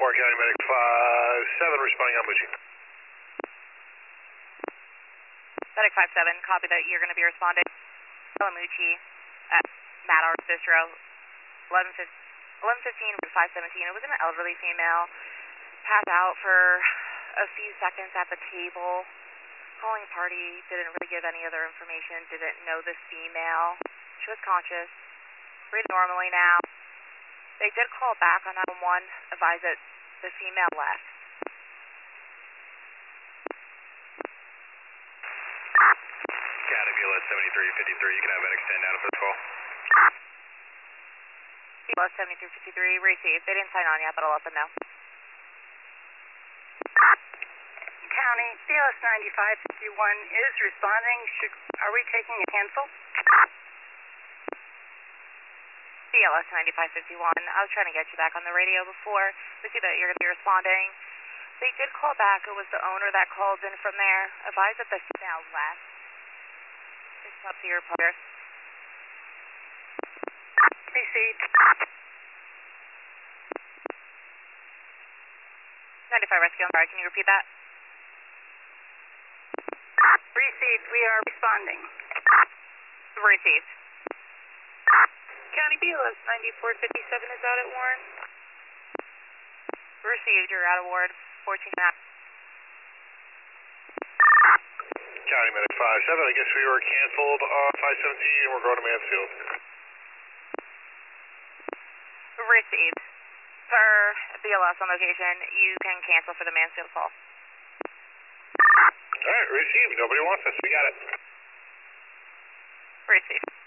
County Medic 5-7 responding on Mucci. Medic 5-7, copy that you're going to be responding. Mucci at Madar Bistro, 11:15 to 5:17. It was an elderly female, passed out for a few seconds at the table. Calling party, didn't really give any other information, didn't know this female. She was conscious, breathing normally now. They did call back on 911, advised that the female left. County BLS 7353, you can have medics stand down at this call. BLS 7353, received. They didn't sign on yet, but I'll let them know. County, BLS 9551 is responding. Are we taking a cancel? BLS 9551, I was trying to get you back on the radio before. We see that you're going to be responding. They did call back. It was the owner that called in from there. Advised that the female left. It's up to your player. Received. 95 rescue, I'm sorry, can you repeat that? Received. We are responding. Received. County BLS 9457 is out at Warren. Received. You're out of ward 14 and a half. County Medic 5-7, I guess we were canceled on 517 and we're going to Mansfield. Received. Per BLS on location, you can cancel for the Mansfield call. Alright, received. Nobody wants us. We got it. Received.